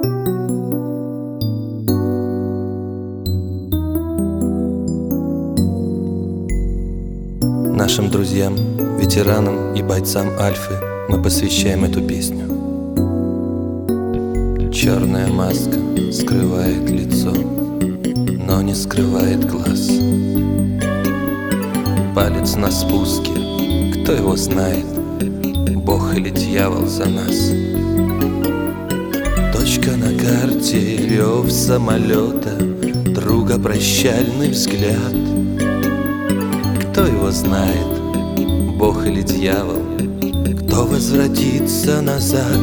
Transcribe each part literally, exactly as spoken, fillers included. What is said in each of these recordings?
Нашим друзьям, ветеранам и бойцам Альфы мы посвящаем эту песню. Черная маска скрывает лицо, но не скрывает глаз. Палец на спуске, кто его знает, Бог или дьявол за нас. Точка на карте, рев самолета, друга прощальный взгляд. Кто его знает, Бог или дьявол, кто возвратится назад?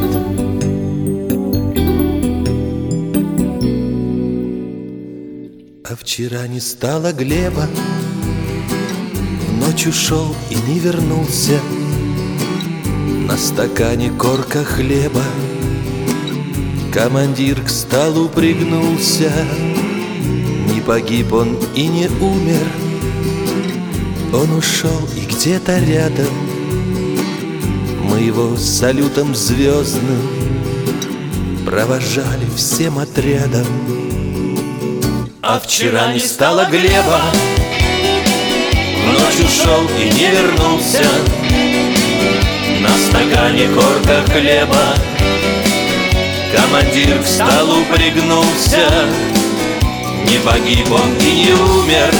А вчера не стало Глеба, в ночь ушел и не вернулся. На стакане корка хлеба, командир к столу пригнулся. Не погиб он и не умер, он ушел и где-то рядом мы его салютом звездным провожали всем отрядом. А вчера не стало Глеба, в ночь ушел и не вернулся. На стакане корка хлеба, командир к столу пригнулся. Не погиб он и не умер,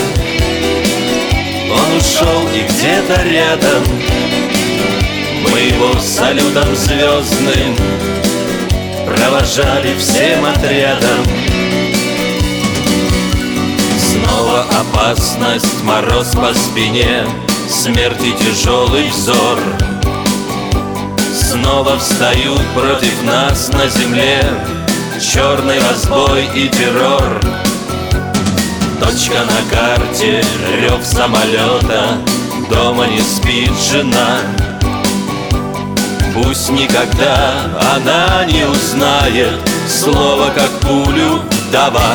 он ушел и где-то рядом мы его салютом звездным провожали всем отрядом. Снова опасность, мороз по спине, смерти тяжелый взор. Снова встают против нас на земле черный разбой и террор. Точка на карте, рев самолета, дома не спит жена. Пусть никогда она не узнает слово, как пулю, вдова.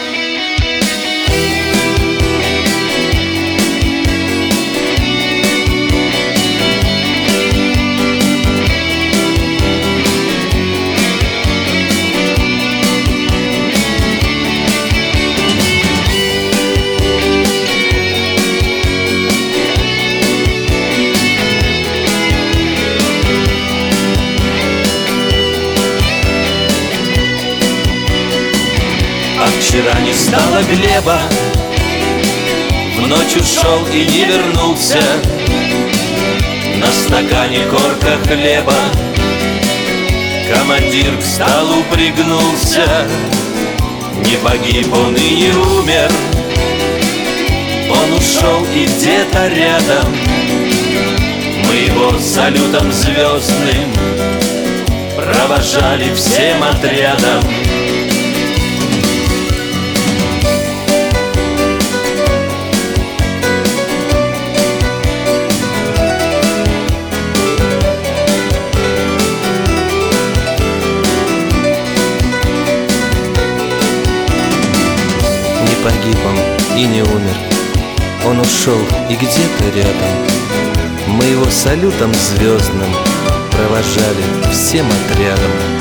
А вчера не стало Глеба, в ночь ушел и не вернулся. На стакане корка хлеба, командир к столу пригнулся. Не погиб он и не умер, он ушел и где-то рядом мы его салютом звездным провожали всем отрядом. Погиб он и не умер, он ушел и где-то рядом мы его салютом звездным провожали всем отрядом.